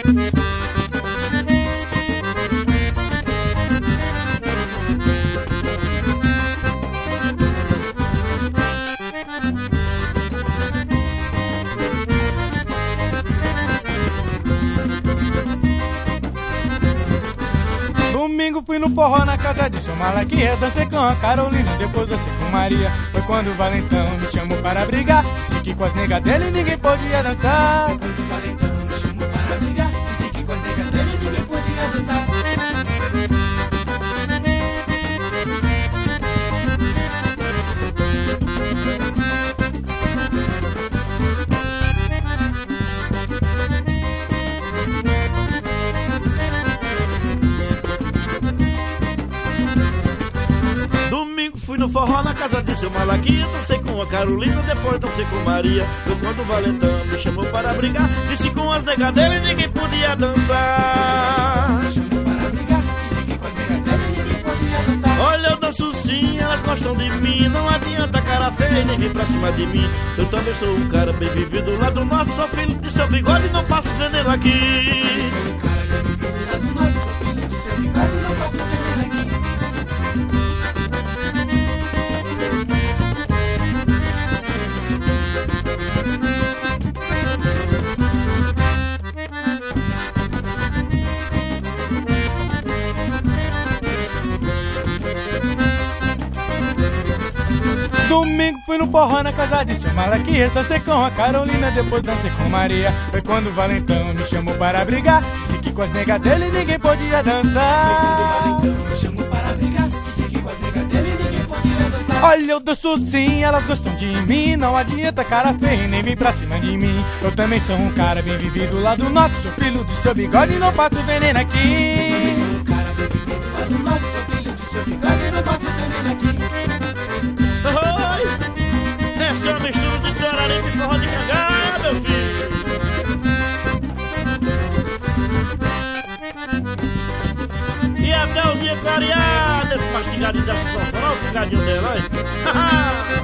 Domingo fui no forró na casa de seu Malaquias, dancei com a Carolina, depois dancei com Maria. Foi quando o Valentão me chamou para brigar, disse que com as negas dele ninguém podia dançar. Foi quando o Valentão me chamou para brigar, disse que com as negas dele ninguém podia dançar. Fui no forró na casa de seu Malaquias, dancei com a Carolina, depois dancei com Maria. Foi quando o Valentão me chamou para brigar, disse com as negas dele ninguém podia dançar. Me chamou para brigar, disse que com as negas dele ninguém podia dançar. Olha, eu danço sim, elas gostam de mim, não adianta cara feia nem vir pra cima de mim. Eu também sou um cara bem vivido lá do norte, sou filho de seu bigode e não passo veneno aqui. Sou um cara bem vivido lá do norte, sou filho de seu bigode e não passo veneno aqui. Domingo fui no forró na casa de seu Malaquias, dancei com a Carolina, depois dancei com Maria. Foi quando o Valentão me chamou para brigar, disse que com as negas dele ninguém podia dançar. Foi quando o Valentão me chamou para brigar, disse que com as negas dele ninguém podia dançar. Olha, eu danço sim, elas gostam de mim, não adianta cara feia nem vir pra cima de mim. Eu também sou um cara bem vivido lá do norte, sou filho de seu bigode e não passo veneno aqui. Eu também sou um cara bem vivido lá do norte, sou filho de seu bigode e não passo veneno aqui. Essa é uma mistura de Guararema e forró de cagada, meu filho. E até o dia clareado, esse mastigadinho dessa sanfona, o figadinho dela, hein?